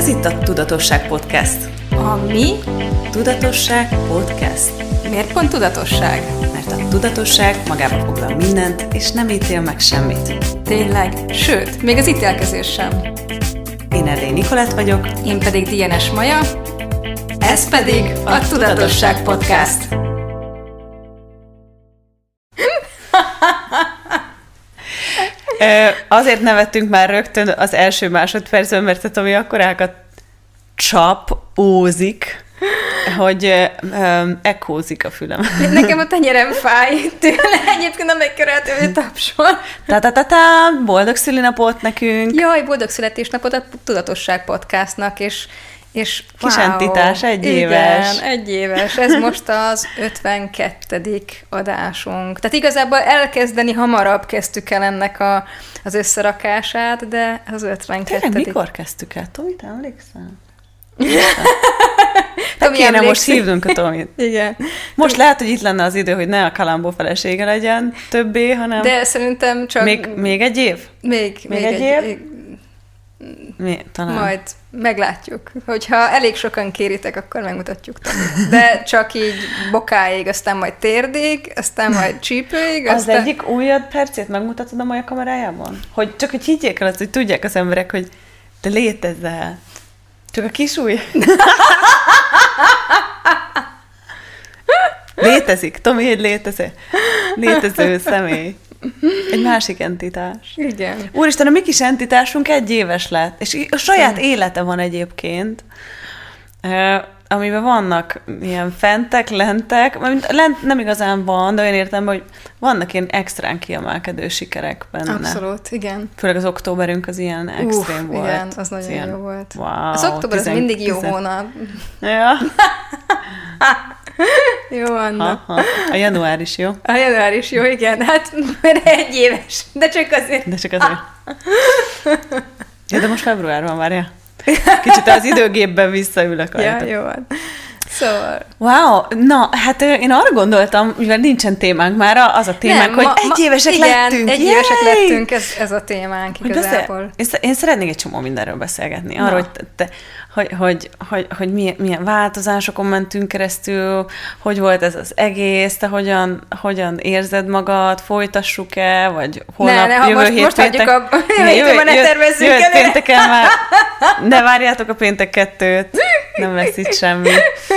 Ez itt a Tudatosság Podcast. A mi? Tudatosság Podcast. Miért pont tudatosság? Mert a tudatosság magába foglal mindent, és nem ítél meg semmit. Tényleg? Sőt, még az ítélkezés sem. Én Erdély Nikolett vagyok. Én pedig Dienes Maja. Ez pedig a Tudatosság Podcast. Azért nevettünk már rögtön az első másodpercben, mert a Tomi akkorákat csapózik, hogy ekkózik a fülem. Nekem a tenyerem fáj tőle, egyébként nem megkerülhető, hogy tapsol. Ta-ta-ta-ta, boldog szülinapot nekünk! Jaj, boldog születésnapot a Tudatosság Podcastnak, és kis entitás, egyéves. Igen, egyéves. Ez most az 52. adásunk. Tehát igazából elkezdeni hamarabb kezdtük el ennek az összerakását, de az 52. Tényleg mikor kezdtük el? Tomi, te emlékszel? Kéne most hívnunk a Tomit. Igen. Most lehet, hogy itt lenne az idő, hogy ne a Kalambó felesége legyen többé, hanem... De szerintem csak... Még egy év? Még egy év? Talán. Majd meglátjuk. Hogyha elég sokan kéritek, akkor megmutatjuk Tomit. De csak így bokáig, aztán majd térdig, aztán majd csípőig. Az egyik újabb percét megmutatod a Maja kamerájában? Csak hogy higgyék el azt, hogy tudják az emberek, hogy te létezel. Csak a kis ujj. Létezik. Tomi egy létező személy. Egy másik entitás. Igen. Úristen, a mi kis entitásunk 1 éves lett, és a saját élete van egyébként, amiben vannak ilyen fentek, lentek, lent nem igazán van, de olyan értelemben, hogy vannak ilyen extrán kiemelkedő sikerek benne. Abszolút, igen. Főleg az októberünk az ilyen extrém volt. Igen, az nagyon ilyen, jó volt. Wow, az október az mindig jó hónap. Ja. Jó, Anna. A január is jó. A január is jó, igen. Hát, mert 1 éves. De csak azért. Ja, de most február van, várjál. Kicsit az időgépben visszaülök. Ja, jó van. Szóval. Wow, na, hát én arra gondoltam, mivel nincsen témánk már, az a témánk, hogy 1 évesek lettünk. 1 évesek lettünk, ez a témánk igazából. Én szeretnék egy csomó mindenről beszélgetni. Arról, hogy milyen változásokon mentünk keresztül, hogy volt ez az egész, te hogyan érzed magad, folytassuk-e, vagy holnap, jövő hét most hagyjuk jövő héten ne tervezzünk el. Pénteken már, ne várjátok a péntek 2-t, nem lesz itt semmi.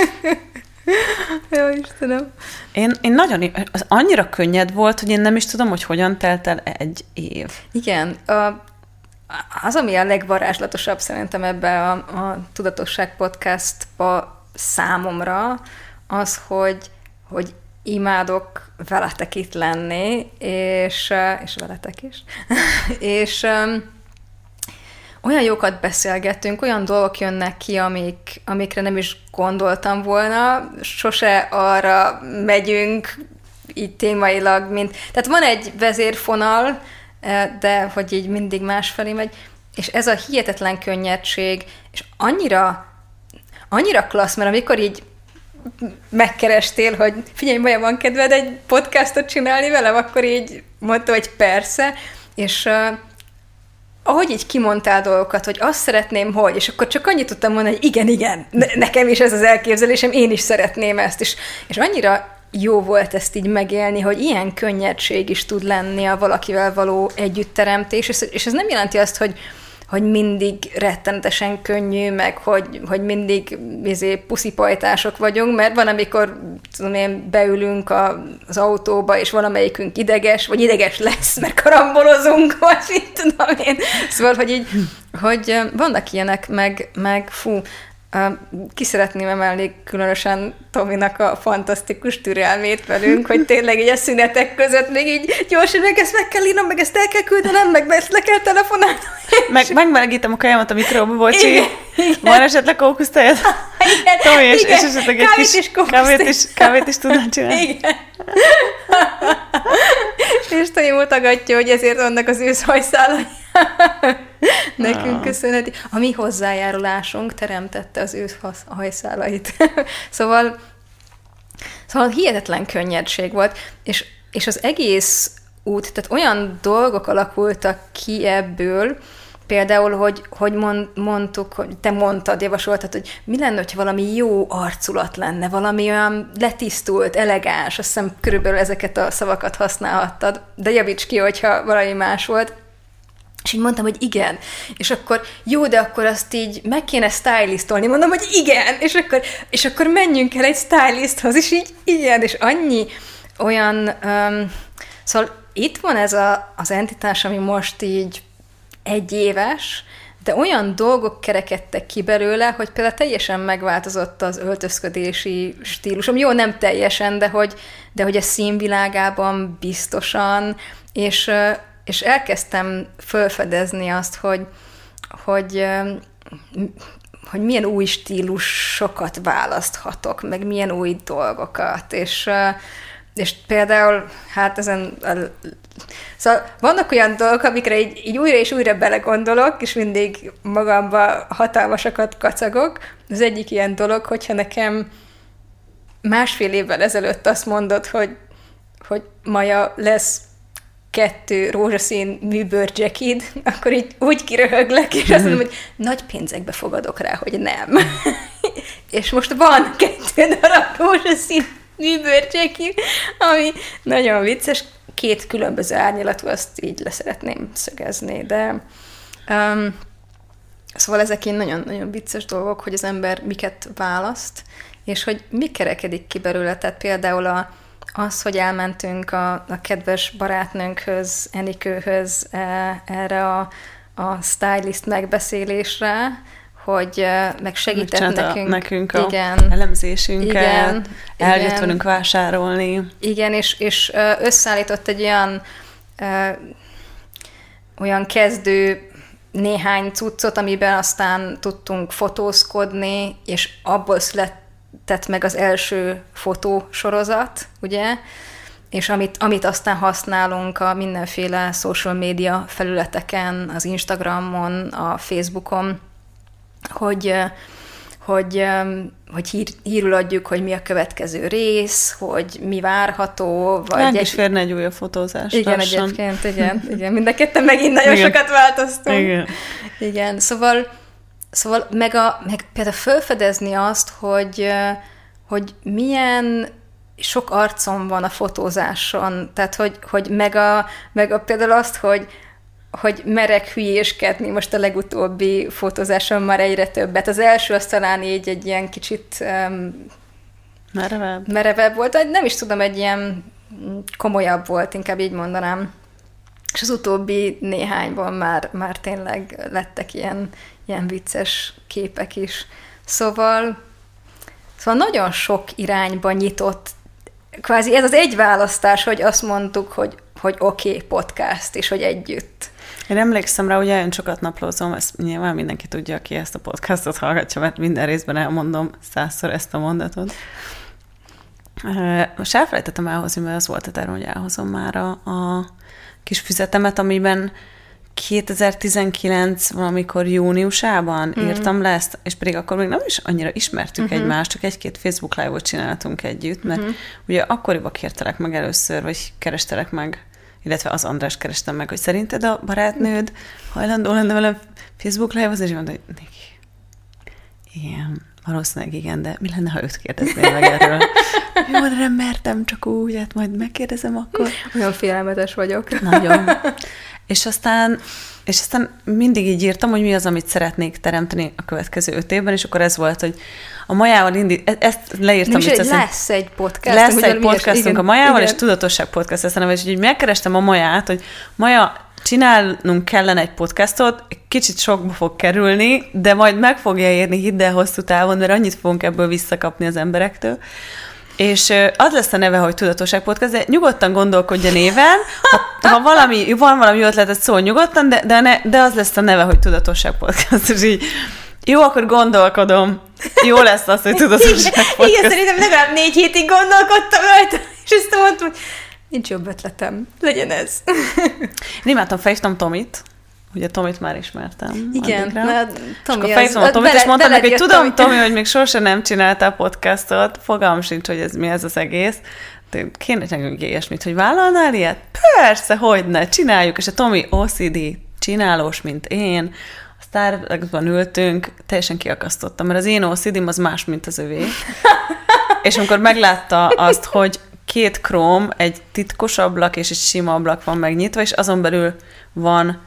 Jó, Istenem. Én nagyon, az annyira könnyed volt, hogy én nem is tudom, hogy hogyan telt el 1 év. Igen, az, ami a legvarázslatosabb szerintem ebbe a Tudatosság Podcastba számomra, az, hogy imádok veletek itt lenni, és veletek is, és olyan jókat beszélgettünk, olyan dolgok jönnek ki, amikre nem is gondoltam volna, sose arra megyünk így témailag, tehát van egy vezérfonal, de hogy így mindig másfelé megy, és ez a hihetetlen könnyedség, és annyira klassz, mert amikor így megkerestél, hogy figyelj, Maja, van kedved egy podcastot csinálni velem, akkor így mondta, hogy persze, és ahogy így kimondtál dolgokat, hogy azt szeretném, hogy, és akkor csak annyit tudtam mondani, hogy igen, nekem is ez az elképzelésem, én is szeretném ezt, és annyira jó volt ezt így megélni, hogy ilyen könnyedség is tud lenni a valakivel való együttteremtés, és ez nem jelenti azt, hogy mindig rettenetesen könnyű, meg hogy mindig puszipajtások vagyunk, mert van, amikor tudom én, beülünk az autóba, és valamelyikünk ideges lesz, mert karambolozunk, vagy mit tudom én. Szóval, hogy vannak ilyenek, meg fú, ki szeretném emelni különösen Tominak a fantasztikus türelmét velünk, hogy tényleg így a szünetek között még így gyorsan, meg ezt meg kell írnom, meg ezt el kell küldenem, meg ezt le kell telefonálnom. Megmelegítem a kajámat a mikróba, bocsi. Igen. Van esetleg kókusztejed? Tomi, és esetleg egy kis kávét is tudnál csinálni? Igen. És Tomi mutogatja, hogy ezért vannak az őszhajszálai. Nekünk köszönheti. A mi hozzájárulásunk teremtette az őszhajszálait. Szóval hihetetlen könnyedség volt, és az egész út, tehát olyan dolgok alakultak ki ebből, például, hogy mondtuk, hogy te mondtad, javasoltad, hogy mi lenne, hogyha valami jó arculat lenne, valami olyan letisztult, elegáns, azt hiszem körülbelül ezeket a szavakat használhattad, de javíts ki, hogyha valami más volt. És így mondtam, hogy igen. És akkor jó, de akkor azt így meg kéne stylistolni. Mondom, hogy igen. És akkor menjünk el egy stylisthoz, és így igen. És annyi olyan... szóval itt van ez az entitás, ami most így 1 éves, de olyan dolgok kerekedtek ki belőle, hogy például teljesen megváltozott az öltözködési stílusom. Jó, nem teljesen, de hogy a színvilágában biztosan, és elkezdtem felfedezni azt, hogy milyen új stílusokat választhatok, meg milyen új dolgokat, és például, hát szóval vannak olyan dolgok, amikre így újra és újra belegondolok, és mindig magamba hatalmasakat kacagok. Az egyik ilyen dolog, hogyha nekem 1,5 évvel ezelőtt azt mondod, hogy Maja, lesz 2 rózsaszín műbőr jackid, akkor így úgy kiröhöglek, és azt mondom, hogy nagy pénzekbe fogadok rá, hogy nem. És most van 2 darab rózsaszín műbőr jackid, ami nagyon vicces, 2 különböző árnyalatú, azt így leszeretném szögezni, de szóval ezek ilyen nagyon-nagyon vicces dolgok, hogy az ember miket választ, és hogy mi kerekedik ki belőle, tehát például az, hogy elmentünk a kedves barátnőnkhöz, Enikőhöz erre a stylist megbeszélésre, hogy meg segített nekünk a elemzésünket, eljött velünk vásárolni. Igen, és összeállított egy olyan kezdő néhány cuccot, amiben aztán tudtunk fotózkodni, és abból született meg az első fotósorozat, ugye? És amit aztán használunk a mindenféle social media felületeken, az Instagramon, a Facebookon, hogy hírül adjuk, hogy mi a következő rész, hogy mi várható. Ránk is férne egy újabb fotózás. Igen, lassan. Egyébként, igen. Mind a ketten megint nagyon sokat változtunk. Igen, szóval meg például felfedezni azt, hogy milyen sok arcom van a fotózáson, tehát hogy meg például azt, hogy merek hülyéskedni, most a legutóbbi fotózáson már egyre többet. Az első az talán így egy ilyen kicsit merevebb volt, nem is tudom, egy ilyen komolyabb volt, inkább így mondanám. És az utóbbi néhányban már tényleg lettek ilyen vicces képek is. Szóval nagyon sok irányba nyitott, kvázi ez az egy választás, hogy azt mondtuk, hogy oké, podcast, és hogy együtt. Én emlékszem rá, hogy nagyon sokat naplózom, ezt nyilván mindenki tudja, aki ezt a podcastot hallgatja, mert minden részben elmondom 100-szor ezt a mondatot. Most elfelejtettem elhozni, mert az volt a terve, hogy elhozom már a kis füzetemet, amiben 2019 valamikor júniusában írtam le ezt, és pedig akkor még nem is annyira ismertük egymást, csak 1-2 Facebook live-ot csináltunk együtt, mert ugye akkoriban kértelek meg először, vagy kerestelek meg, illetve az András kerestem meg, hogy szerinted a barátnőd hajlandó lenne velem Facebook live-ozni, és mondta, hogy Niki, igen, valószínűleg igen, de mi lenne, ha őt kérdeznél meg erről? Jó, de nem mertem, csak úgy, hát majd megkérdezem akkor. Olyan félelmetes vagyok. Nagyon. És aztán mindig így írtam, hogy mi az, amit szeretnék teremteni a következő 5 évben, és akkor ez volt, hogy a Majával ezt leírtam. Lesz egy podcast. Lesz egy podcastunk a Majával, és Tudatosság podcast lesz a neve, és így megkerestem a Maját, hogy Maja, csinálnunk kellene egy podcastot, kicsit sokba fog kerülni, de majd meg fogja érni, hidd el, hosszú távon, mert annyit fogunk ebből visszakapni az emberektől. És az lesz a neve, hogy Tudatosság Podcast, de nyugodtan gondolkodj a néven, ha van valami ötletet, szól nyugodtan, de az lesz a neve, hogy Tudatosság Podcast. És így, jó, akkor gondolkodom. Jó lesz az, hogy Tudatosság Podcast. Igen, szerintem legalább 4 hétig gondolkodtam rajta, és ezt mondtam, hogy nincs jobb ötletem. Legyen ez. Én imádtam, felhívtam Tomit. Ugye Tomit már ismertem. Igen, Tomi és akkor felhívtam a Tomit, és mondtam neki, hogy tudom, Tomi, hogy még sosem nem csináltál podcastot, fogalmam sincs, hogy ez mi ez az egész. Kéne nekünk ilyesmit, hogy vállalnál ilyet? Persze, hogyne, csináljuk, és a Tomi OCD csinálós, mint én, a Starbucksban ültünk, teljesen kiakasztottam, mert az én OCD-m az más, mint az övé. És amikor meglátta azt, hogy 2 Chrome, egy titkos ablak és egy sima ablak van megnyitva, és azon belül van,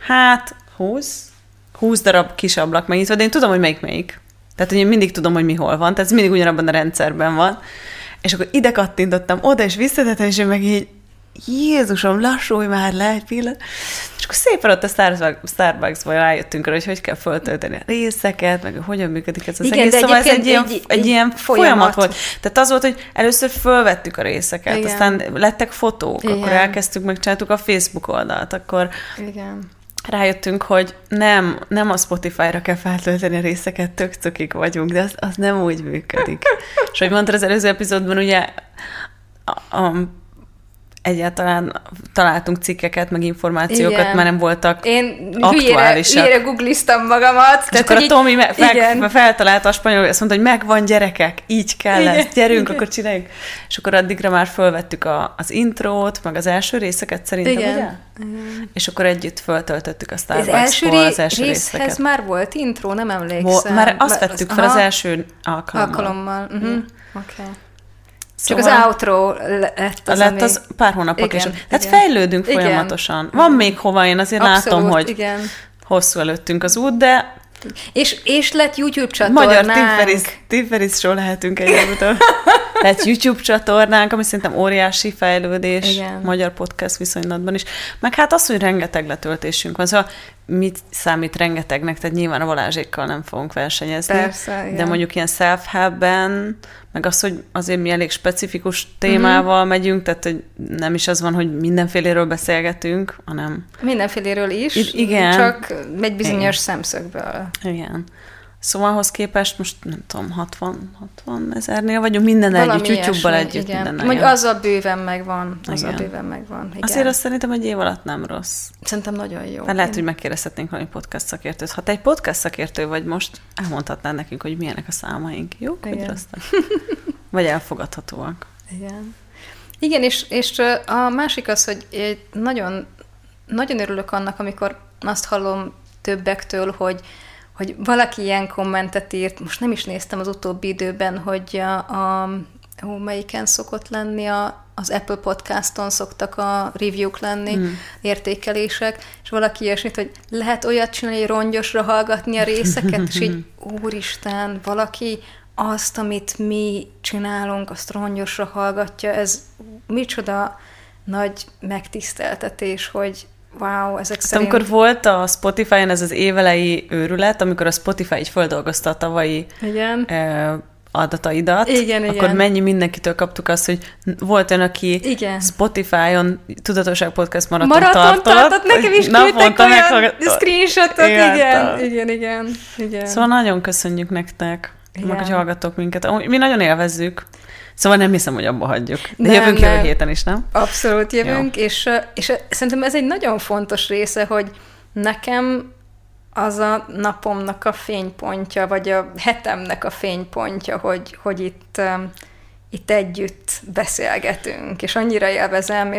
20 darab kis ablak megnyitva, de én tudom, hogy melyik. Tehát, hogy én mindig tudom, hogy mi hol van, tehát ez mindig ugyanabban a rendszerben van. És akkor ide kattintottam, oda és visszatettem, és én meg így, Jézusom, lassulj már le egy pillanat. És akkor szépen ott a Starbucksban rájöttünk arra, hogy kell föltölteni a részeket, meg hogyan működik ez az egész. Szóval ez egy ilyen folyamat volt. Tehát az volt, hogy először fölvettük a részeket, igen. Aztán lettek fotók, igen. Akkor elkezdtük, megcsináltuk a Facebook oldalt, akkor igen. Rájöttünk, hogy nem a Spotify-ra kell feltölteni a részeket, tök cokik vagyunk, de az nem úgy működik. És hogy mondtad az előző epizódban, ugye egyáltalán találtunk cikkeket, meg információkat, igen. Már nem voltak aktuálisak. Hülyére googliztam magamat. És akkor a Tomi feltalálta a spanyol, azt mondta, hogy megvan gyerekek, így kell ezt, gyerünk, igen. Akkor csináljuk. És akkor addigra már fölvettük az intrót, meg az első részeket szerintem, igen. Ugye? Igen. És akkor együtt föltöltöttük a Starbucksból az első részeket. Ez már volt intro, nem emlékszem. Már azt vettük fel az első alkalommal. Oké. Csak szóval az outro lett az pár hónappal később. Tehát fejlődünk folyamatosan. Van még hova, én azért látom, hogy hosszú előttünk az út, de... És lett YouTube csatornánk. Magyar Timferis-ról lehetünk egyébként. Lett YouTube csatornánk, ami szerintem óriási fejlődés, igen. Magyar podcast viszonylatban is. Meg hát az, hogy rengeteg letöltésünk van. Szóval mit számít rengetegnek, tehát nyilván a Balázsékkal nem fogunk versenyezni. Persze, igen. De mondjuk ilyen self-helpben, meg az, hogy azért mi elég specifikus témával megyünk, tehát hogy nem is az van, hogy mindenféléről beszélgetünk, hanem... Mindenféléről is, igen. Csak egy bizonyos szemszögből. Igen. Szóval ahhoz képest most, nem tudom, 60 ezernél vagyunk, minden együtt, YouTube-bal együtt, minden. Mondjuk azzal bőven megvan. Igen. Azért azt szerintem egy év alatt nem rossz. Szerintem nagyon jó. Hát lehet, hogy megkérdezhetnénk valami podcast szakértőt. Ha te egy podcast szakértő vagy most, elmondhatnád nekünk, hogy milyenek a számaink. Jók, vagy rosszak? Vagy elfogadhatóak. Igen, és a másik az, hogy nagyon, nagyon örülök annak, amikor azt hallom többektől, hogy valaki ilyen kommentet írt, most nem is néztem az utóbbi időben, hogy melyiken szokott lenni, az Apple Podcaston szoktak a review-k lenni, értékelések, és valaki ilyesmit, hogy lehet olyat csinálni, hogy rongyosra hallgatni a részeket, és így, úristen, valaki azt, amit mi csinálunk, azt rongyosra hallgatja, ez micsoda nagy megtiszteltetés, hogy wow, ezek szerint... Amikor volt a Spotify-on ez az évelei őrület, amikor a Spotify így földolgozta a tavalyi adataidat, akkor mennyi mindenkitől kaptuk azt, hogy volt olyan, aki Spotify-on Tudatosság Podcast maraton tartott. Nekem is küldtek olyan screenshotot, igen. Szóval nagyon köszönjük nektek, meg hogy hallgattok minket. Mi nagyon élvezzük. Szóval nem hiszem, hogy abba hagyjuk. De jövünk jövő héten is, nem? Abszolút jövünk, és szerintem ez egy nagyon fontos része, hogy nekem az a napomnak a fénypontja, vagy a hetemnek a fénypontja, hogy itt együtt beszélgetünk, és annyira élvezem,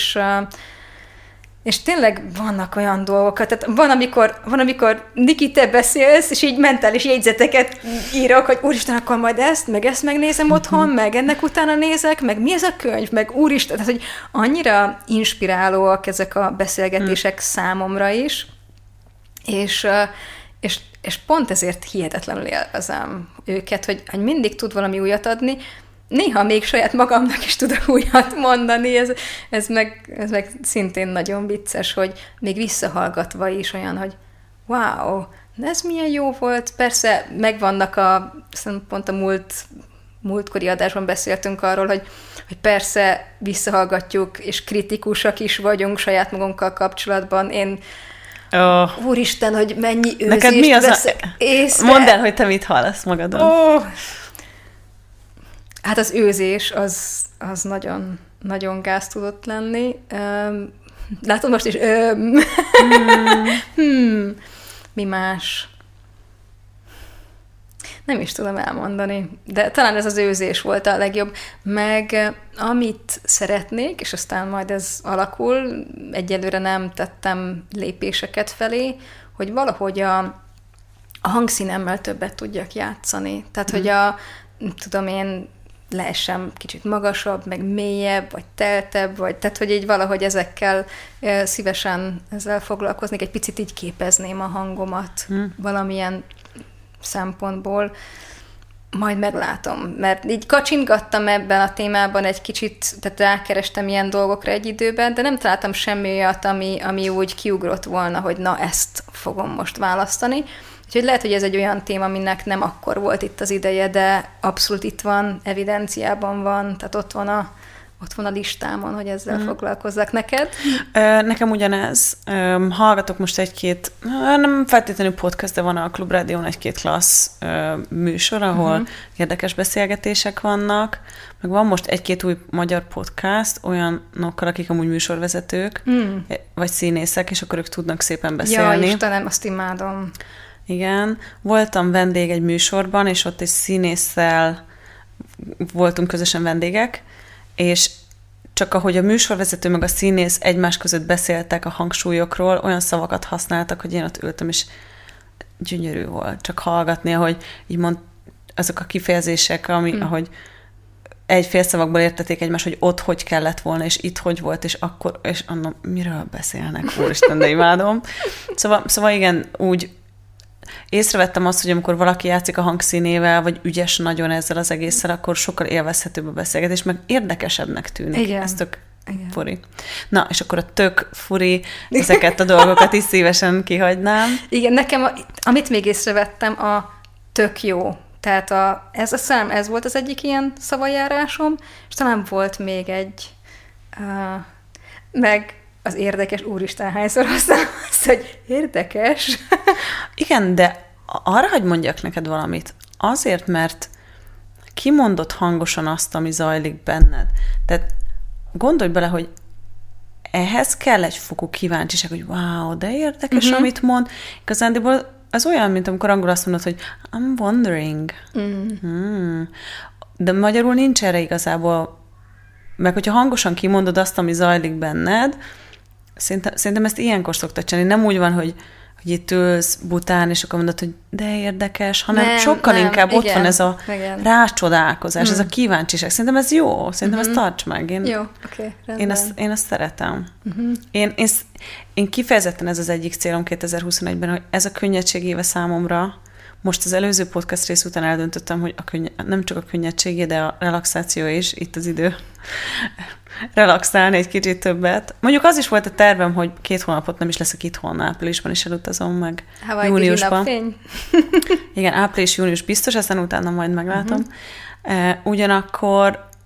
és tényleg vannak olyan dolgok, tehát van, amikor Niki, te beszélsz, és így mentális jegyzeteket írok, hogy úristen, akkor majd ezt megnézem otthon, meg ennek utána nézek, meg mi ez a könyv, meg úristen, tehát hogy annyira inspirálóak ezek a beszélgetések számomra is, és pont ezért hihetetlenül élvezem őket, hogy mindig tud valami újat adni. Néha még saját magamnak is tudok újat mondani, ez meg szintén nagyon vicces, hogy még visszahallgatva is olyan, hogy wow, ez milyen jó volt. Persze megvannak pont a múltkori adásban beszéltünk arról, hogy persze visszahallgatjuk, és kritikusak is vagyunk saját magunkkal kapcsolatban. Én úristen, hogy mennyi őzést neked mi az észre. Mondd el, hogy te mit hallasz magadon. Hát az őzés, az nagyon, nagyon gáz tudott lenni. Látod most is? Mi más? Nem is tudom elmondani, de talán ez az őzés volt a legjobb. Meg amit szeretnék, és aztán majd ez alakul, egyelőre nem tettem lépéseket felé, hogy valahogy a hangszínemmel többet tudjak játszani. Tehát, hogy tudom én, leessem kicsit magasabb, meg mélyebb, vagy teltebb, vagy tehát, hogy így valahogy ezekkel szívesen ezzel foglalkoznék, egy picit így képezném a hangomat valamilyen szempontból. Majd meglátom, mert így kacsintgattam ebben a témában egy kicsit, tehát rákerestem ilyen dolgokra egy időben, de nem találtam semmi olyat, ami úgy kiugrott volna, hogy na ezt fogom most választani. Úgyhogy lehet, hogy ez egy olyan téma, aminek nem akkor volt itt az ideje, de abszolút itt van, evidenciában van, tehát ott van a listámon, hogy ezzel foglalkozzak neked. Nekem ugyanez. Hallgatok most egy-két, nem feltétlenül podcast, de van a Klubrádión egy-két klassz műsor, ahol érdekes beszélgetések vannak, meg van most egy-két új magyar podcast olyanokkal, akik amúgy műsorvezetők, vagy színészek, és akkor ők tudnak szépen beszélni. Ja, Istenem, azt imádom. Igen. Voltam vendég egy műsorban, és ott egy színésszel voltunk közösen vendégek, és csak ahogy a műsorvezető meg a színész egymás között beszéltek a hangsúlyokról, olyan szavakat használtak, hogy én ott ültem, és gyönyörű volt csak hallgatni, ahogy így azok a kifejezések, ahogy egy félszavakból értették egymást, hogy ott hogy kellett volna, és itt hogy volt, és akkor, és annak miről beszélnek, úristen, de imádom. Szóval igen, úgy észrevettem azt, hogy amikor valaki játszik a hangszínével, vagy ügyes nagyon ezzel az egésszel, akkor sokkal élvezhetőbb a beszélgetés, meg érdekesebbnek tűnik. Igen. Ez tök furi. Na, és akkor a tök furi, ezeket a dolgokat is szívesen kihagynám. Igen, nekem, amit még észrevettem, a tök jó. Tehát ez volt az egyik ilyen szavajárásom, és talán volt még egy, meg az érdekes, úristen, hányszor használom azt, hogy érdekes. Igen, de arra, hogy mondjak neked valamit, azért, mert kimondod hangosan azt, ami zajlik benned. Tehát gondolj bele, hogy ehhez kell egy fokú kíváncsiság, hogy wow, de érdekes, amit mond. Igazándiból az olyan, mint amikor angol azt mondod, hogy I'm wondering. De magyarul nincs erre igazából. Meg hogyha hangosan kimondod azt, ami zajlik benned, szerintem ezt ilyenkor szoktak csinálni. Nem úgy van, hogy itt ülsz bután, és akkor mondod, hogy de érdekes, hanem sokkal inkább ott van ez a rácsodálkozás, ez a kíváncsiság. Szerintem ez jó, szerintem ezt tarts meg. Jó, oké, rendben. Én ezt szeretem. Én kifejezetten ez az egyik célom 2021-ben, hogy ez a könnyedség éve számomra. Most az előző podcast rész után eldöntöttem, hogy nem csak a könnyedségé, de a relaxáció is, itt az idő relaxálni egy kicsit többet. Mondjuk az is volt a tervem, hogy 2 hónapot nem is leszek itthon, áprilisban is elutazom meg. Júniusban. Igen, április-június biztos, aztán utána majd meglátom. Ugyanakkor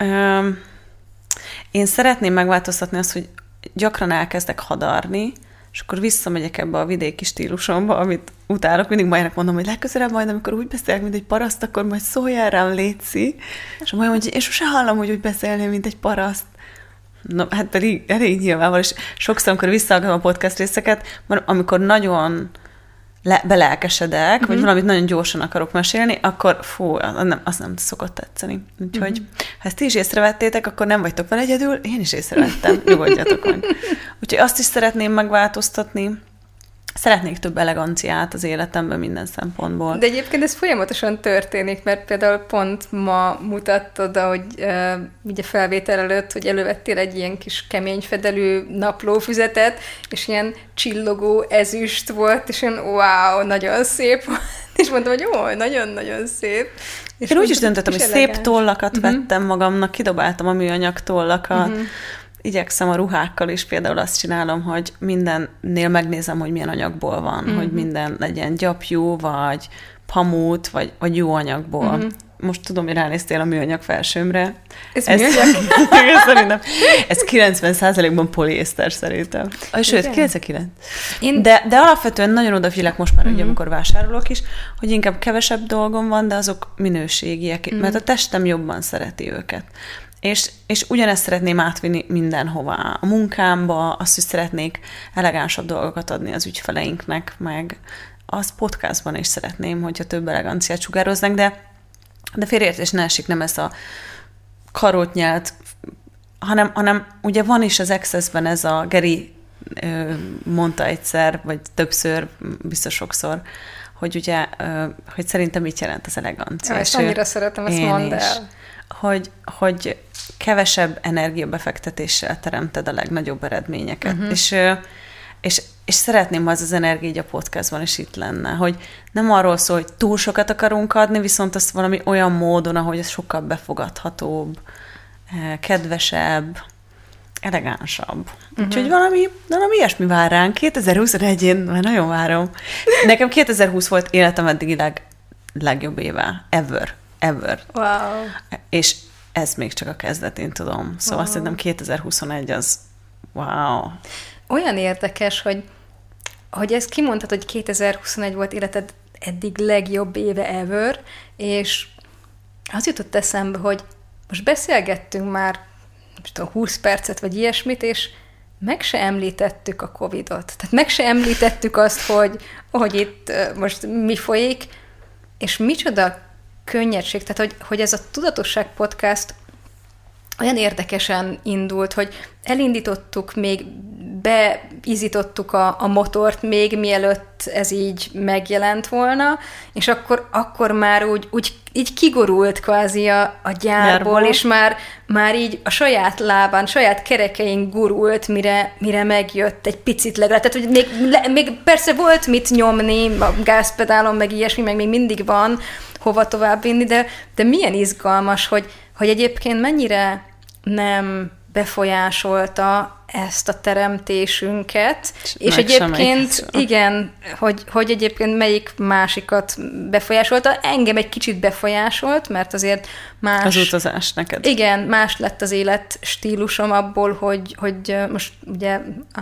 én szeretném megváltoztatni azt, hogy gyakran elkezdek hadarni, és akkor visszamegyek ebbe a vidéki stílusomba, amit utálok, mindig Majának mondom, hogy legközelebb majd, amikor úgy beszélek, mint egy paraszt, akkor majd szóljál rám, létszi. És a Maja mondja, hogy én sosem hallom, hogy úgy beszélnél, mint egy paraszt. Na, hát elég nyilvánvaló, és sokszor, amikor visszahallgatom a podcast részeket, amikor nagyon belelkesedek, vagy valamit nagyon gyorsan akarok mesélni, akkor az nem szokott tetszeni. Úgyhogy, ha ezt ti is észrevettétek, akkor nem vagytok vele egyedül, én is észrevettem, nyugodjatok meg. Úgyhogy azt is szeretném megváltoztatni. Szeretnék több eleganciát az életemben minden szempontból. De egyébként ez folyamatosan történik, mert például pont ma mutattad, hogy ugye felvétel előtt, hogy elővettél egy ilyen kis keményfedelű naplófüzetet, és ilyen csillogó ezüst volt, és ilyen wow, nagyon szép volt. És mondtam, hogy jó, nagyon-nagyon szép. És én úgy is döntöttem, hogy szép tollakat vettem magamnak, kidobáltam a műanyag tollakat, igyekszem a ruhákkal is, például azt csinálom, hogy mindennél megnézem, hogy milyen anyagból van, hogy minden legyen gyapjú, vagy pamut, vagy jó anyagból. Most tudom, hogy ránéztél a műanyag felsőmre. Ez műanyag? Szerintem. Ez 90%-ban poliészter szerintem. Sőt, 99. De alapvetően nagyon odafigyelek most már, hogy amikor vásárolok is, hogy inkább kevesebb dolgom van, de azok minőségiek, mert a testem jobban szereti őket. És ugyanezt szeretném átvinni mindenhová. A munkámba, azt, hogy szeretnék elegánsabb dolgokat adni az ügyfeleinknek, meg az podcastban is szeretném, hogyha több eleganciát sugároznánk, de félreértés ne esik, nem ez a karót nyelt, hanem ugye van is az Access-ben ez a Geri mondta egyszer, vagy többször, biztos sokszor, hogy ugye, hogy szerintem mit jelent az elegancia. Ezt annyira szeretem, ezt mondd el. Hogy kevesebb energiabefektetéssel teremted a legnagyobb eredményeket. És szeretném, ha az energia így a podcastban is itt lenne, hogy nem arról szól, hogy túl sokat akarunk adni, viszont azt valami olyan módon, ahogy ez sokkal befogadhatóbb, kedvesebb, elegánsabb. Úgyhogy valami ilyesmi vár ránk. 2021-én már nagyon várom. Nekem 2020 volt életem eddigi legjobb éve. Ever. Wow. És ez még csak a kezdetén tudom. Szóval szerintem 2021 az wow. Olyan érdekes, hogy ezt kimondtad, hogy 2021 volt életed eddig legjobb éve ever, és az jutott eszembe, hogy most beszélgettünk már 20 percet, vagy ilyesmit, és meg se említettük a Covid-ot. Tehát meg se említettük azt, hogy itt most mi folyik, és micsoda könnyedség. Tehát, hogy ez a Tudatosság Podcast olyan érdekesen indult, hogy elindítottuk, még beizítottuk a motort még mielőtt ez így megjelent volna, és akkor már úgy így kigorult kvázi a gyárból, és már így a saját lábán, saját kerekein gurult, mire megjött egy picit legalább. Tehát, hogy még persze volt mit nyomni, a gázpedálon, meg ilyesmi, meg még mindig van hova tovább vinni, de milyen izgalmas, hogy egyébként mennyire nem befolyásolta ezt a teremtésünket, és egyébként igen, hogy egyébként melyik másikat befolyásolta. Engem egy kicsit befolyásolt, mert azért más... Az utazás neked. Igen, más lett az életstílusom abból, hogy most ugye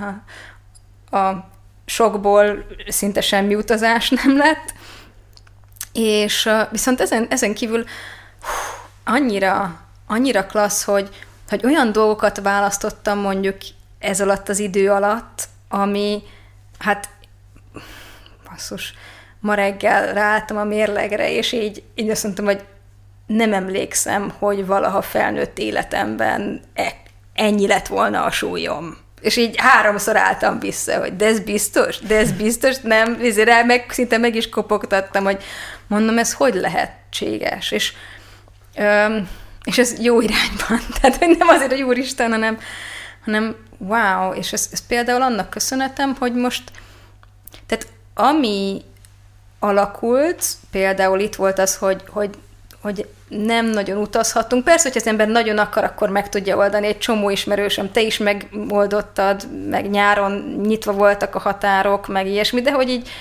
a sokból szinte semmi utazás nem lett, és viszont ezen kívül annyira klassz, hogy olyan dolgokat választottam mondjuk ez alatt az idő alatt, ami, hát basszus, ma reggel ráálltam a mérlegre, és így azt mondtam, hogy nem emlékszem, hogy valaha felnőtt életemben ennyi lett volna a súlyom. És így 3-szor álltam vissza, hogy de ez biztos, nem, rá szinte meg is kopogtattam, hogy mondom, ez hogy lehetséges, és ez jó irányban, tehát hogy nem azért, hogy úristen, hanem wow, és ez például annak köszönhetem, hogy most, tehát ami alakult, például itt volt az, hogy nem nagyon utazhatunk. Persze, hogy az ember nagyon akar, akkor meg tudja oldani. Egy csomó ismerősöm, te is megoldottad, meg nyáron nyitva voltak a határok, meg ilyesmi, de hogy így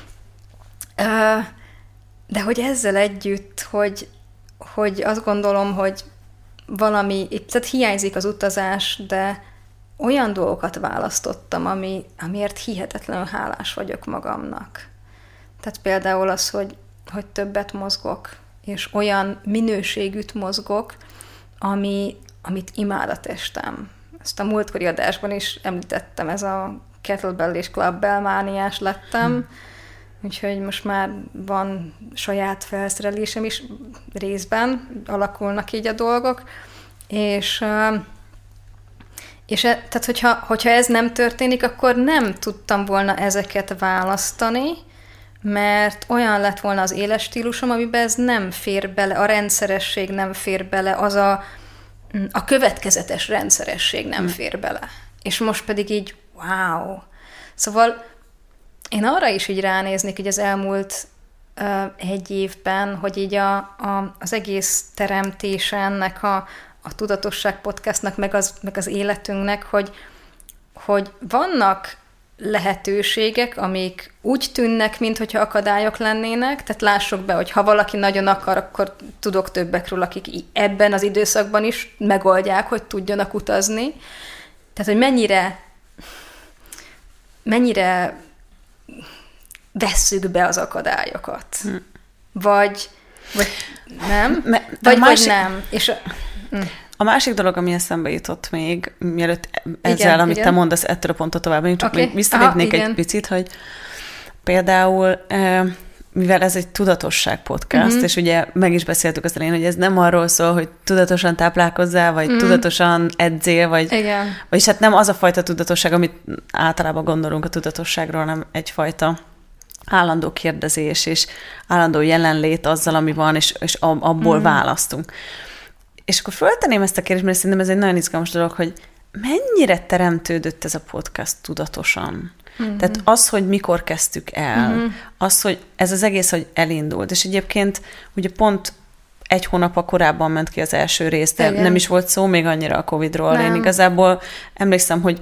de hogy ezzel együtt, hogy azt gondolom, hogy valami, tehát hiányzik az utazás, de olyan dolgokat választottam, amiért hihetetlenül hálás vagyok magamnak. Tehát például az, hogy többet mozgok, és olyan minőségűt mozgok, amit imád a testem. Ezt a múltkori adásban is említettem, ez a kettlebell és clubbell mániás lettem, úgyhogy most már van saját felszerelésem is részben, alakulnak így a dolgok, és tehát hogyha ez nem történik, akkor nem tudtam volna ezeket választani, mert olyan lett volna az életstílusom, amiben ez nem fér bele, a rendszeresség nem fér bele, az a következetes rendszeresség nem fér bele. És most pedig így, wow! Szóval én arra is így ránéznék, hogy az elmúlt egy évben, hogy így az egész teremtése ennek a Tudatosság Podcastnak, meg az életünknek, hogy vannak lehetőségek, amik úgy tűnnek, mintha akadályok lennének, tehát lássuk be, hogy ha valaki nagyon akar, akkor tudok többekről, akik ebben az időszakban is megoldják, hogy tudjanak utazni. Tehát, hogy mennyire vesszük be az akadályokat. Vagy nem? Vagy nem. És a másik dolog, ami eszembe jutott még, mielőtt ezzel, amit te mondasz, ettől a ponttól tovább, én csak még visszalépnék egy picit, hogy például mivel ez egy tudatosság podcast, és ugye meg is beszéltük azt elején, hogy ez nem arról szól, hogy tudatosan táplálkozzál, vagy tudatosan edzél, vagyis hát nem az a fajta tudatosság, amit általában gondolunk a tudatosságról, hanem egyfajta állandó kérdezés, és állandó jelenlét azzal, ami van, és abból választunk. És akkor föltenném ezt a kérdést, mert szerintem ez egy nagyon izgalmas dolog, hogy mennyire teremtődött ez a podcast tudatosan? Tehát az, hogy mikor kezdtük el, az, hogy ez az egész, hogy elindult, és egyébként ugye pont 1 hónappal korábban ment ki az első rész, de nem is volt szó még annyira a Covid-ról. Nem. Én igazából emlékszem, hogy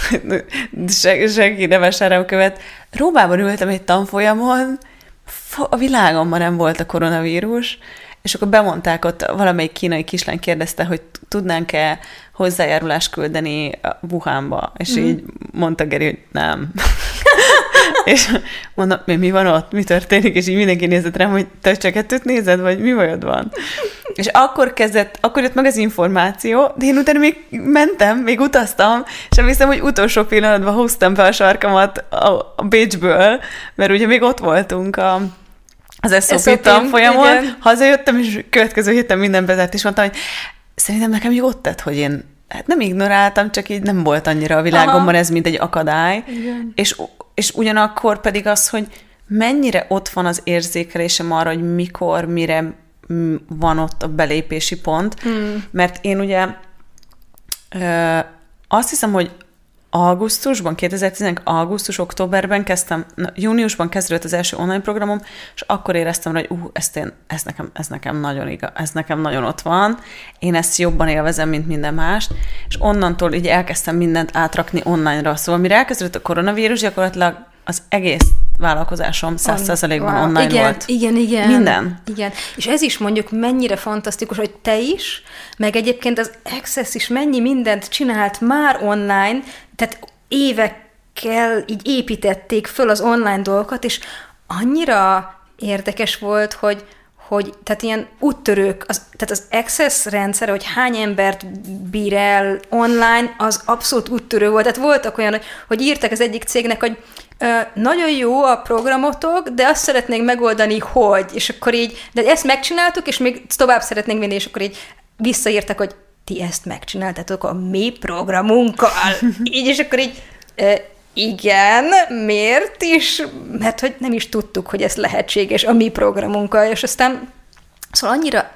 senki nevesárám követ. Rómában ültem egy tanfolyamon, a világomban nem volt a koronavírus, és akkor bemondták ott, valamelyik kínai kislány kérdezte, hogy tudnánk-e hozzájárulást küldeni Wuhanba, és így mondta Geri, hogy nem. És mondom, mi van ott, mi történik, és így mindenki nézett rám, hogy te csak 2 nézed, vagy mi bajod van? És akkor jött meg az információ, de én utána még mentem, még utaztam, és emlékszem, hogy utolsó pillanatban húztam be a sarkamat a Bécsből, mert ugye még ott voltunk az SOP tanfolyamon, hazajöttem, és következő héten minden bezárt, és mondtam, hogy szerintem nekem jót tett, hogy én nem ignoráltam, csak így nem volt annyira a világomban ez, mint egy akadály. És ugyanakkor pedig az, hogy mennyire ott van az érzékelésem arra, hogy mikor, mire van ott a belépési pont. Mert én ugye azt hiszem, hogy 2011. augusztus-októberben kezdtem, júniusban kezdődött az első online programom, és akkor éreztem rá, hogy ez nekem nagyon igaz, ez nekem nagyon ott van, én ezt jobban élvezem, mint minden mást, és onnantól így elkezdtem mindent átrakni online-ra. Szóval mire elkezdődött a koronavírus, gyakorlatilag az egész vállalkozásom 100%-ban online volt. Igen. Minden. Igen. És ez is mondjuk mennyire fantasztikus, hogy te is, meg egyébként az Access is mennyi mindent csinált már online, tehát évekkel így építették föl az online dolgokat, annyira érdekes volt, hogy tehát ilyen úttörők, tehát az Access rendszer, hogy hány embert bír el online, az abszolút úttörő volt. Tehát voltak olyan, hogy írtak az egyik cégnek, hogy nagyon jó a programotok, de azt szeretnénk megoldani, hogy, és akkor így, de ezt megcsináltuk, és még tovább szeretnénk vinni, és akkor így visszaírtak, hogy ti ezt megcsináltatok a mi programunkkal. Így, és akkor így, igen, miért is? Mert hogy nem is tudtuk, hogy ez lehetséges a mi programunkkal, és aztán szóval annyira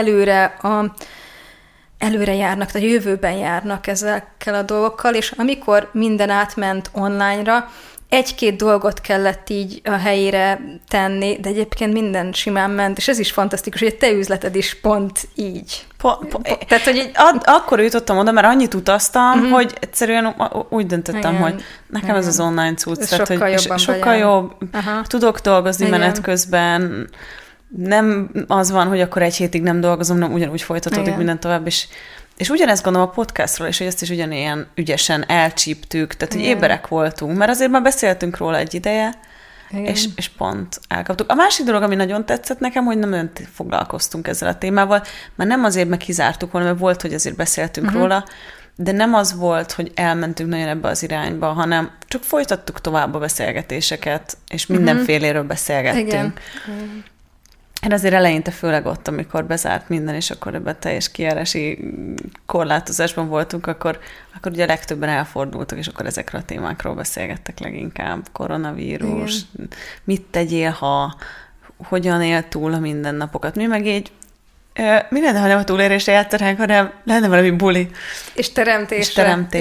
előre járnak, tehát jövőben járnak ezekkel a dolgokkal, és amikor minden átment online-ra, 1-2 dolgot kellett így a helyére tenni, de egyébként minden simán ment, és ez is fantasztikus, hogy a te üzleted is pont így. Tehát, hogy akkor jutottam oda, mert annyit utaztam, hogy egyszerűen úgy döntöttem, hogy nekem ez az online cucc. Sokkal jobb. Tudok dolgozni menet közben. Nem az van, hogy akkor 1 hétig nem dolgozom, nem ugyanúgy folytatódik minden tovább, és ugyanezt gondolom a podcastról is, hogy ezt is ugyanilyen ügyesen elcsíptük, tehát hogy éberek voltunk, mert azért már beszéltünk róla egy ideje, és pont elkaptuk. A másik dolog, ami nagyon tetszett nekem, hogy nem olyan foglalkoztunk ezzel a témával, mert nem azért meg kizártuk volna, mert volt, hogy azért beszéltünk róla, de nem az volt, hogy elmentünk nagyon ebbe az irányba, hanem csak folytattuk tovább a beszélgetéseket, és mindenféléről beszélgettünk. Igen. Én azért eleinte főleg ott, amikor bezárt minden, és akkor ebben teljes kijárási korlátozásban voltunk, akkor ugye legtöbben elfordultak, és akkor ezekről a témákról beszélgettek leginkább. Koronavírus, mit tegyél, ha hogyan él túl a mindennapokat. Mi meg így, mi lenne, ha nem a túlélésre játszanánk, hanem lenne valami buli. És teremtés.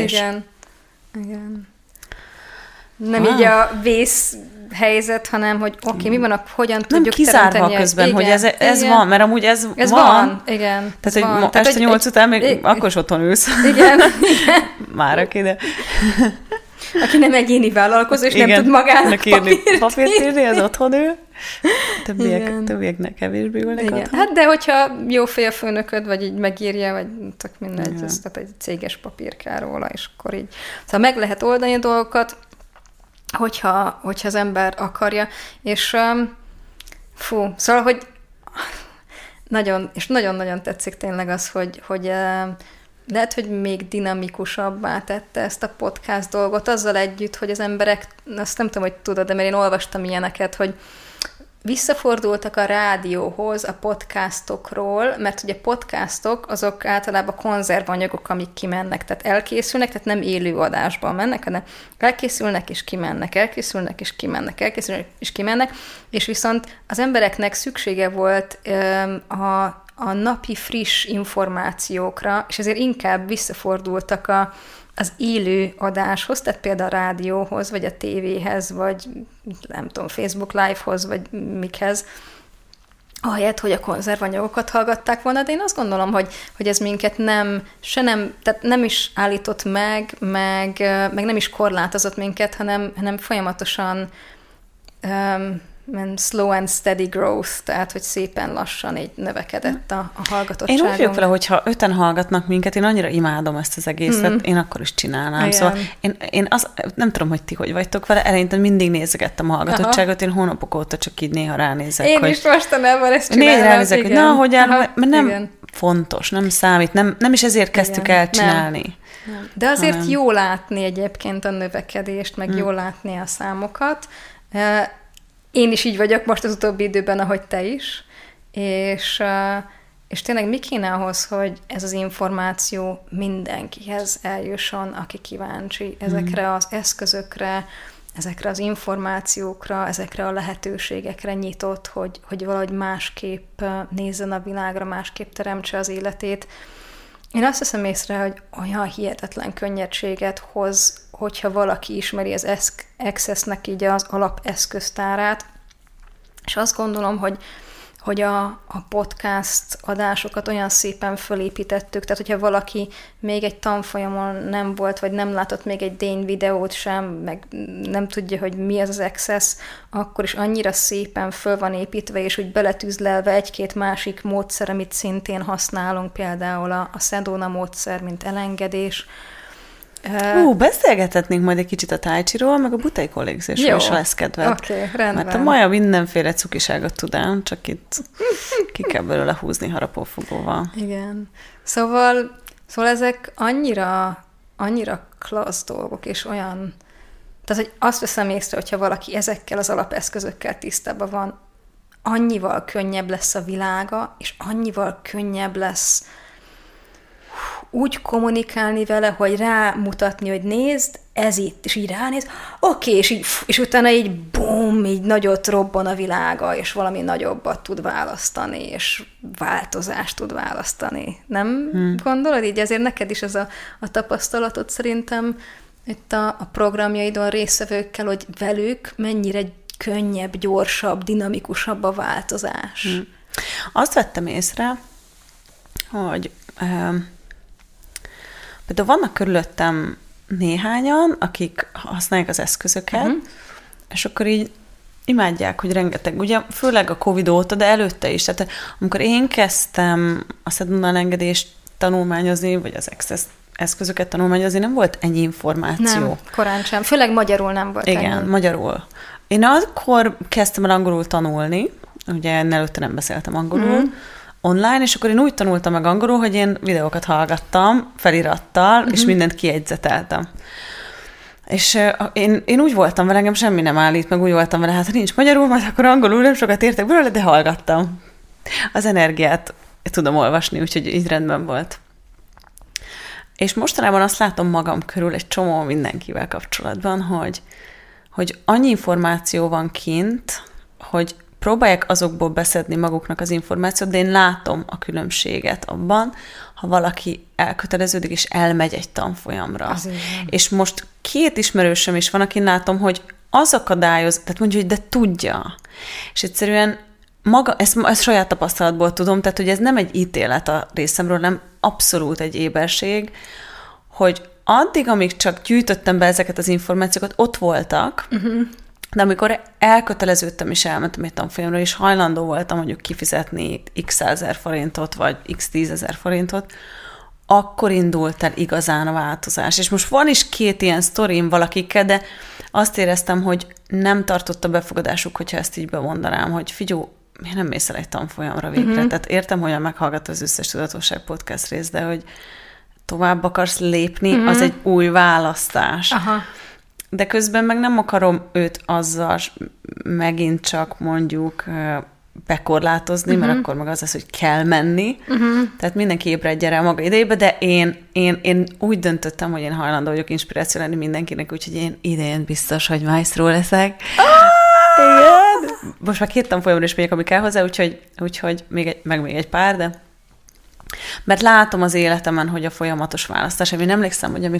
Igen. Nem így a vész helyzet, hanem, hogy mi van, hogyan tudjuk teremteni. Nem kizárva közben, hogy ez van, mert amúgy ez van. Igen. Tehát, hogy van. Este 8 után még akkor is otthon ülsz. Igen. Már aki, de... Aki nem egyéni vállalkozó, és nem tud magának papírt írni, az otthon ül. Többieknek kevésbé ülnek otthon. Hát de hogyha jó fej a főnököd, vagy így megírja, vagy tök mindegy, tehát egy céges papír kell róla, és akkor így. Szóval meg lehet oldani a dolgokat, hogyha az ember akarja, és szóval, hogy nagyon, és nagyon-nagyon tetszik tényleg az, hogy lehet, hogy még dinamikusabbá tette ezt a podcast dolgot, azzal együtt, hogy az emberek, azt nem tudom, hogy tudod, de mert én olvastam ilyeneket, hogy visszafordultak a rádióhoz a podcastokról, mert ugye podcastok azok általában konzervanyagok, amik kimennek, tehát elkészülnek, tehát nem élő adásban mennek, hanem elkészülnek és kimennek, elkészülnek és kimennek, elkészülnek és kimennek, és viszont az embereknek szüksége volt a napi friss információkra, és ezért inkább visszafordultak az élő adáshoz, tehát például a rádióhoz, vagy a tévéhez, vagy nem tudom, Facebook Live-hoz, vagy mikhez, ahelyett, hogy a konzervanyagokat hallgatták volna, de én azt gondolom, hogy ez minket tehát nem is állított meg nem is korlátozott minket, hanem folyamatosan slow and steady growth, tehát, hogy szépen lassan így növekedett a hallgatottságunk. Én úgy vagyok vele, hogyha 5-en hallgatnak minket, én annyira imádom ezt az egészet, én akkor is csinálnám. Igen. Szóval én nem tudom, hogy ti hogy vagytok vele, eleinte mindig nézegettem a hallgatottságot, én hónapok óta csak így néha ránézek. Én is mostanában ezt csinálom. Ránézek, hogy hogy áll, mert nem fontos, nem számít, nem is ezért kezdtük el csinálni. Nem. De azért jó látni egyébként a növekedést, meg jó látni a számokat. Én is így vagyok most az utóbbi időben, ahogy te is, és tényleg mi kéne ahhoz, hogy ez az információ mindenkihez eljusson, aki kíváncsi ezekre az eszközökre, ezekre az információkra, ezekre a lehetőségekre nyitott, hogy valahogy másképp nézzen a világra, másképp teremtse az életét. Én azt hiszem észre, hogy olyan hihetetlen könnyedséget hoz, hogyha valaki ismeri az Access-nek így az alapeszköztárát, és azt gondolom, hogy a podcast adásokat olyan szépen fölépítettük, tehát hogyha valaki még egy tanfolyamon nem volt, vagy nem látott még egy Dane videót sem, meg nem tudja, hogy mi ez az Access, akkor is annyira szépen föl van építve, és úgy beletűzlelve egy-két másik módszer, amit szintén használunk, például a Sedona módszer, mint elengedés. Beszélgethetnénk majd egy kicsit a Tai Chi-ról, meg a butai kollégzésről is, ha lesz kedved. Oké, rendben. Mert a Maja mindenféle cukiságot tud ám, csak itt ki kell belőle húzni harapófogóval. Igen. Szóval ezek annyira klassz dolgok, és olyan... Tehát, hogy azt veszem észre, hogyha valaki ezekkel az alapeszközökkel tisztában van, annyival könnyebb lesz a világa, és annyival könnyebb lesz úgy kommunikálni vele, hogy rámutatni, hogy nézd, ez itt, és így ránéz, oké, és utána így bum, így nagyot robban a világa, és valami nagyobbat tud választani, és változást tud választani. Nem gondolod? Így ezért neked is ez a tapasztalatod szerintem itt a programjaidon résztvevőkkel, hogy velük mennyire könnyebb, gyorsabb, dinamikusabb a változás. Azt vettem észre, hogy például vannak körülöttem néhányan, akik használják az eszközöket, és akkor így imádják, hogy rengeteg, ugye főleg a Covid óta, de előtte is. Tehát amikor én kezdtem a Sedona elengedést tanulmányozni, vagy az Access eszközöket tanulmányozni, nem volt ennyi információ. Nem, korán sem. Főleg magyarul nem volt ennyi. Igen, magyarul. Én akkor kezdtem el angolul tanulni, ugye előtte nem beszéltem angolul, online, és akkor én úgy tanultam meg angolul, hogy én videókat hallgattam felirattal, és mindent kiegyzeteltem. És én úgy voltam vele, engem semmi nem állít, meg úgy voltam vele, hát ha nincs magyarul, majd akkor angolul nem sokat értek belőle, de hallgattam. Az energiát tudom olvasni, úgyhogy így rendben volt. És mostanában azt látom magam körül egy csomó mindenkivel kapcsolatban, hogy annyi információ van kint, hogy próbálják azokból beszedni maguknak az információt, de én látom a különbséget abban, ha valaki elköteleződik, és elmegy egy tanfolyamra. És most 2 ismerősöm is van, akin látom, hogy az akadályoz, tehát mondja, hogy de tudja. És egyszerűen maga, ezt saját tapasztalatból tudom, tehát hogy ez nem egy ítélet a részemről, nem abszolút egy éberség, hogy addig, amíg csak gyűjtöttem be ezeket az információkat, ott voltak, de amikor elköteleződtem és elmentem egy tanfolyamra, és hajlandó voltam mondjuk kifizetni x 100 forintot, vagy x 10 000 forintot, akkor indult el igazán a változás. És most van is 2 ilyen sztorim valakikkel, de azt éreztem, hogy nem tartott a befogadásuk, hogyha ezt így bemondanám, hogy figyó, miért nem mész el egy tanfolyamra végre? Tehát értem, hogyan meghallgat az összes Tudatosság podcast rész, de hogy tovább akarsz lépni, az egy új választás. Aha. De közben meg nem akarom őt azzal megint csak mondjuk bekorlátozni, mert akkor meg az lesz, hogy kell menni. Tehát mindenki ébredjen rá maga idejébe, de én úgy döntöttem, hogy én hajlandó vagyok inspiráció lenni mindenkinek, úgyhogy én idén biztos, hogy maestro leszek. Igen. Most már 2 tanfolyamra is megyek, ami kell hozzá, úgyhogy még egy pár, de mert látom az életemen, hogy a folyamatos választás. Én emlékszem, hogy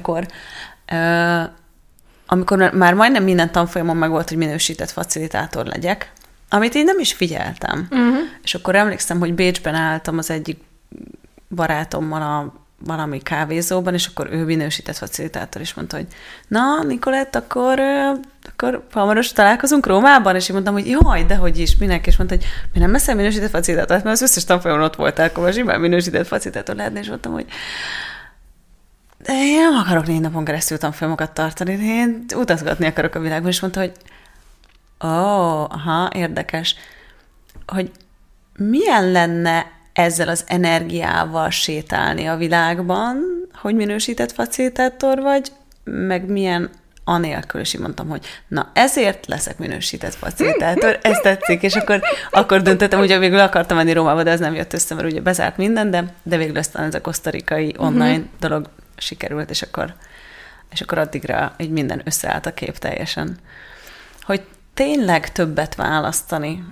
amikor már majdnem minden tanfolyamon megvolt, hogy minősített facilitátor legyek, amit én nem is figyeltem. És akkor emlékszem, hogy Bécsben álltam az egyik barátommal valami kávézóban, és akkor ő minősített facilitátor, és mondta, hogy na, Nikolett, akkor hamarosan találkozunk Rómában? És én mondtam, hogy jaj, dehogy is, minek? És mondta, hogy mi nem leszel minősített facilitátor? Mert az összes tanfolyamon ott voltál, akkor simán minősített facilitátor lehetne, és mondtam, hogy de én nem akarok 4 napon keresztül tanfolyamokat tartani, én utazgatni akarok a világban, és mondta, hogy aha, érdekes, hogy milyen lenne ezzel az energiával sétálni a világban, hogy minősített facilitátor vagy, meg milyen anélkül, és így mondtam, hogy na, ezért leszek minősített facilitátor, ez tetszik, és akkor döntöttem, hogy végül akartam menni Rómába, de ez nem jött össze, mert ugye bezárt minden, de végül aztán ez a kosztarikai online dolog sikerült, és akkor addigra így minden összeállt a kép teljesen. Hogy tényleg többet választani.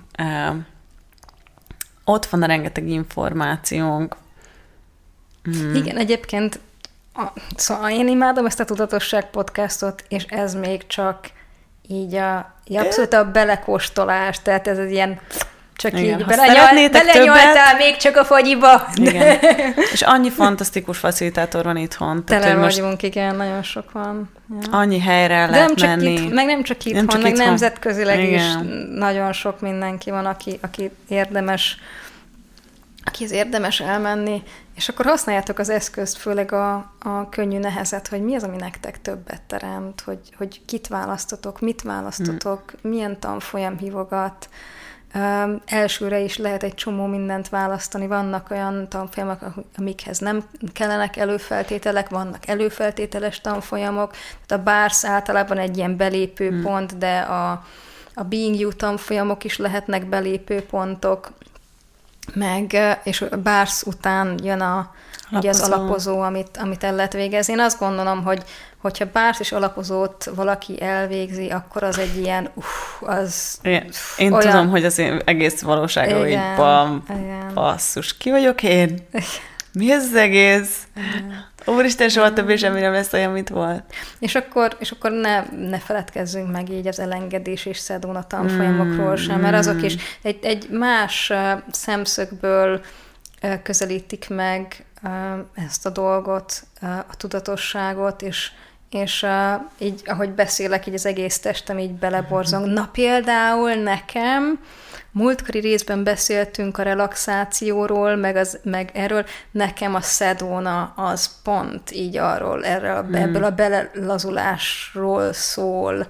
Ott van a rengeteg információnk. Igen, egyébként szóval én imádom ezt a Tudatosság podcastot, és ez még csak így abszolút a belekóstolás, tehát ez egy ilyen csak igen, így belenyoltál még csak a fagyiba. Igen. És annyi fantasztikus facilitátor van itthon. Tele vagyunk, igen, nagyon sok van. Ja. Annyi helyre lehet menni. Meg nem csak itthon, meg nemzetközileg is nagyon sok mindenki van, aki érdemes elmenni, és akkor használjátok az eszközt, főleg a könnyű nehezet, hogy mi az, ami nektek többet teremt, hogy kit választotok, mit választotok, milyen tanfolyam hívogat. Elsőre is lehet egy csomó mindent választani, vannak olyan tanfolyamok, amikhez nem kellenek előfeltételek, vannak előfeltételes tanfolyamok, tehát a BARS általában egy ilyen belépőpont, de a Being You tanfolyamok is lehetnek belépőpontok, és a BARS után jön ugye az alapozó, amit el lehet végezni. Én azt gondolom, hogyha BARS és alapozót valaki elvégzi, akkor az egy ilyen, én olyan... tudom, hogy az én egész valóságban így basszus, ki vagyok én? Mi ez az egész? Úristen, soha többé semmi nem lesz olyan, mint volt. És akkor ne feledkezzünk meg így az elengedés és szedóna tanfolyamokról sem, mert azok is egy más szemszögből közelítik meg ezt a dolgot, a tudatosságot, és így, ahogy beszélek, így az egész testem így beleborzong. Na például nekem, múltkori részben beszéltünk a relaxációról, meg erről, nekem a szedóna az pont így ebből a belelazulásról szól,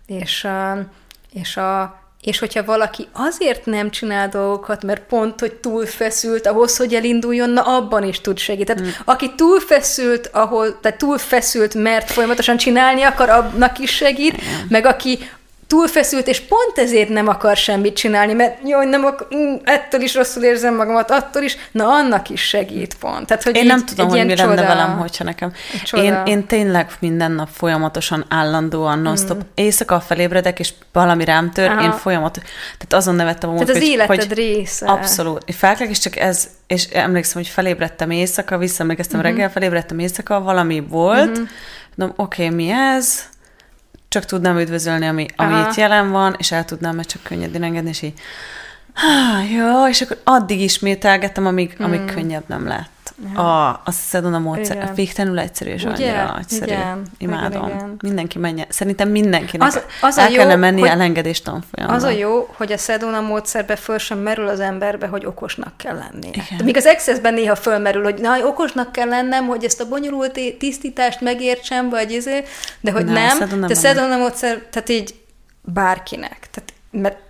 és hogyha valaki azért nem csinál dolgokat, mert pont, hogy túlfeszült ahhoz, hogy elinduljon, na abban is tud segíteni. Tehát aki túlfeszült, mert folyamatosan csinálni akar, abnak is segít, meg aki túlfeszült, és pont ezért nem akar semmit csinálni, mert jó, nem ettől is rosszul érzem magamat, attól is, na annak is segít pont. Tehát, hogy én nem tudom, hogy mi lenne velem, hogyha nekem. Én tényleg minden nap folyamatosan, állandóan, non-stop éjszaka felébredek, és valami rám tör, én tehát azon nevettem tehát az életed része. Abszolút. Én felkelek, és csak ez, és emlékszem, hogy felébredtem éjszaka, visszaemlékeztem reggel, felébredtem éjszaka, valami volt, oké, mi ez? Csak tudnám üdvözölni, ami itt jelen van, és el tudnám mert csak könnyedén engedni, és így jó, és akkor addig ismételgettem, amíg könnyebb nem lett. A szedona módszer, végtelenül egyszerű, és annyira nagyszerű. Imádom. Igen. Mindenki menjen. Szerintem mindenkinek el kellene menni elengedés tanfolyamban. Az a jó, hogy a szedona módszerbe föl sem merül az emberbe, hogy okosnak kell lennie. Míg az Accessben néha fölmerül, hogy okosnak kell lennem, hogy ezt a bonyolult tisztítást megértsem, vagy de hogy nem. De szedona módszer, tehát így bárkinek. Tehát, mert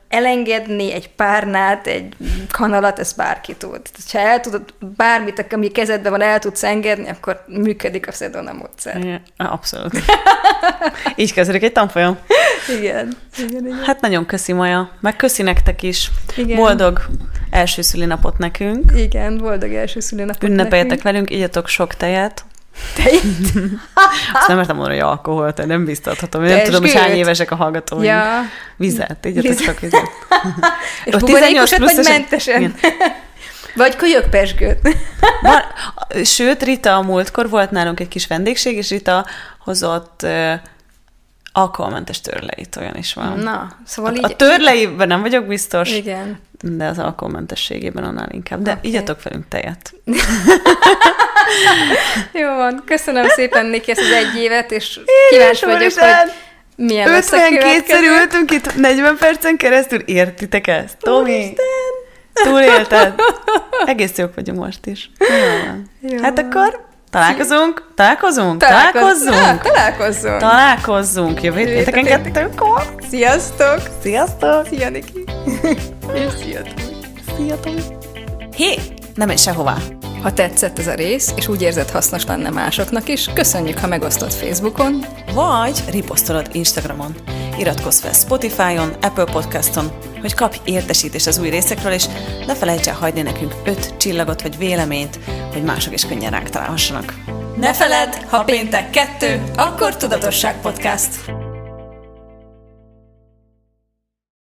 elengedni egy párnát, egy kanalat, ez bárki tud. Ha el tudod bármit, ami kezedben van, el tudsz engedni, akkor működik a Sedona módszer. Igen, abszolút. Így kezdődik egy tanfolyam. Igen. Hát nagyon köszi, Maja. Meg köszi nektek is. Igen. Boldog első szülinapot nekünk. Igen, boldog első szülinapot Ünnepeljetek velünk, igyatok sok tejet. Tejet? Azt nem mertem mondani, hogy alkoholt, nem biztathatom. Nem tudom, hogy hány évesek a hallgatóink. Ja. Vizet, igyatok sok vizet. És buborékosat vagy mentesen? Vagy kölyökpezsgőt. Sőt, Rita a múltkor volt nálunk egy kis vendégség, és Rita hozott alkoholmentes törleit, olyan is van. Na, szóval így... A törleiben nem vagyok biztos, igen. De az alkoholmentességében annál inkább. De igyatok velünk tejet. Jó van, köszönöm szépen, Niki, ezt az 1 évet, és kíváncsi vagyok, hogy milyen lesz a következő. 52-szer ültünk itt 40 percen keresztül, értitek ezt? Tomi, túlélted. Egész jók vagyunk most is. Jó. Hát akkor találkozunk. Jövő héteken 2-kor. Sziasztok. Szia, Niki. És szia, Tomi. Szia, Tomi. Hé, nem menj sehová. Ha tetszett ez a rész, és úgy érzed hasznos lenne másoknak is, köszönjük, ha megosztod Facebookon, vagy riposztolod Instagramon. Iratkozz fel Spotify-on, Apple Podcaston, hogy kapj értesítést az új részekről, és ne felejts el hagyni nekünk 5 csillagot vagy véleményt, hogy mások is könnyen ránk találhassanak. Ne feledd, ha péntek 2, akkor Tudatosság Podcast.